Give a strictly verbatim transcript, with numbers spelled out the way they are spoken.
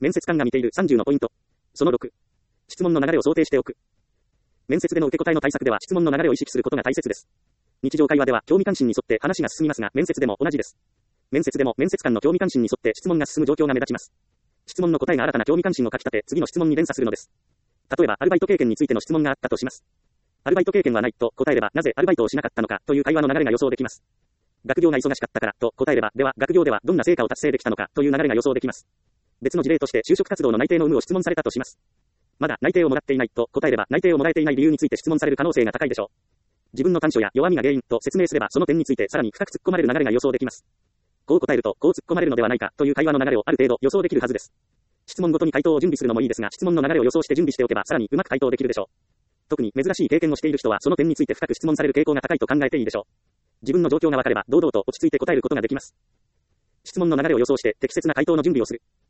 面接官が見ているさんじゅうのポイント。そのろく。質問の流れを想定しておく。面接での受け答えの対策では質問の流れを意識することが大切です。日常会話では興味関心に沿って話が進みますが、面接でも同じです。面接でも面接官の興味関心に沿って質問が進む状況が目立ちます。質問の答えが新たな興味関心をかき立て、次の質問に連鎖するのです。例えば、アルバイト経験についての質問があったとします。アルバイト経験はないと答えれば、なぜアルバイトをしなかったのかという会話の流れが予想できます。学業が忙しかったからと答えれば、では学業ではどんな成果を達成できたのかという流れが予想できます。別の事例として就職活動の内定の有無を質問されたとします。まだ内定をもらっていないと答えれば、内定をもらえていない理由について質問される可能性が高いでしょう。自分の短所や弱みが原因と説明すれば、その点についてさらに深く突っ込まれる流れが予想できます。こう答えるとこう突っ込まれるのではないかという会話の流れをある程度予想できるはずです。質問ごとに回答を準備するのもいいですが、質問の流れを予想して準備しておけばさらにうまく回答できるでしょう。特に珍しい経験をしている人はその点について深く質問される傾向が高いと考えていいでしょう。自分の状況が分かれば堂々と落ち着いて答えることができます。質問の流れを予想して適切な回答の準備をする。